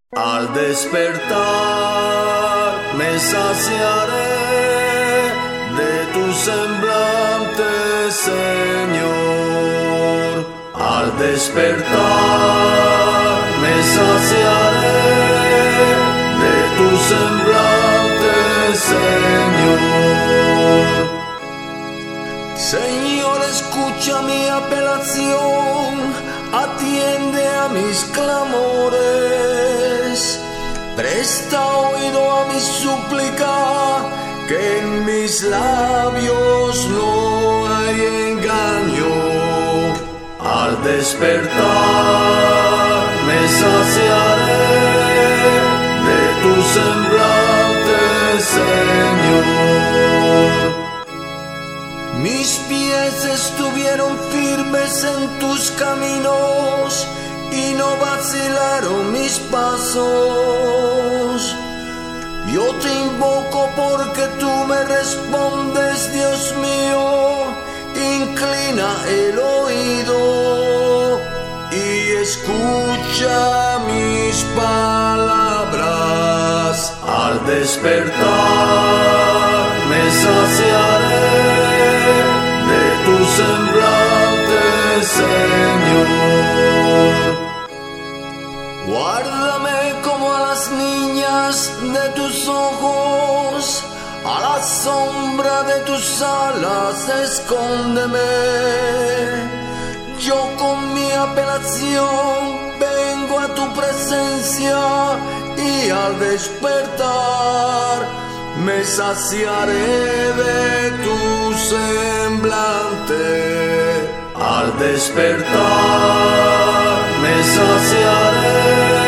Al despertar me saciaré de tu semblante, Señor. Al despertar me saciaré de tu semblante, Señor. Señor, escucha mi apelación, atiende a mis clamores, presta oído a mi súplica, que en mis labios no hay engaño. Al despertar me saciaré de tu semblante, Señor. Mis pies estuvieron firmes en tus caminos y no vacilaron mis pasos. Yo te invoco porque tú me respondes, Dios mío. Inclina el oído y escucha mis palabras. Al despertar me saciaré de tu semblante, Señor. Guárdame como a las niñas de tus ojos, a la sombra de tus alas escóndeme. Yo con mi apelación vengo a tu presencia y al despertar me saciaré de tu semblante. Al despertar me saciaré